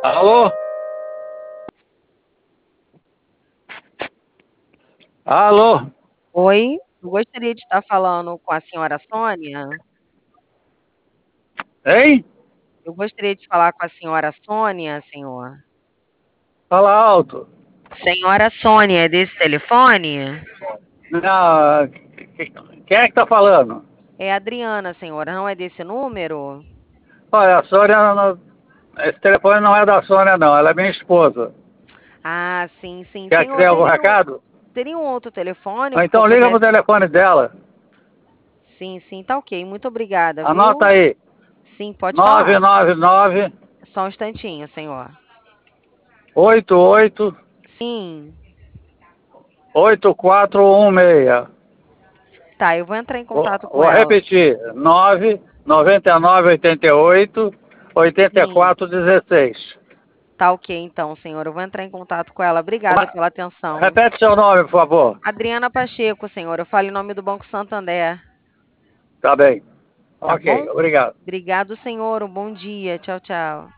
Alô? Alô? Oi, eu gostaria de estar falando com a senhora Sônia. Hein? Eu gostaria de falar com a senhora Sônia, senhor. Fala alto. Senhora Sônia, é desse telefone? Não, quem é que tá falando? É Adriana, senhora, não é desse número? Olha, a Sônia, esse telefone não é da Sônia, não. Ela é minha esposa. Ah, sim, sim. Quer que Senhor, dê algum recado? teria um outro telefone Ou que eu então liga pro pudesse. telefone dela. Sim, sim, tá ok. Muito obrigada, Anota viu? aí. Sim, pode falar. 999 Só um instantinho, senhor. 88 Sim. 8416. Tá, eu vou entrar em contato com Vou ela. repetir. 999 88 Sim. 8416. Tá ok, então, senhor. Eu vou entrar em contato com ela. Obrigada pela atenção. Repete seu nome, por favor. Adriana Pacheco, senhor. Eu falo em nome do Banco Santander. Tá bem. Tá Ok, bom? obrigado. Obrigado, senhor. Um bom dia. Tchau, tchau.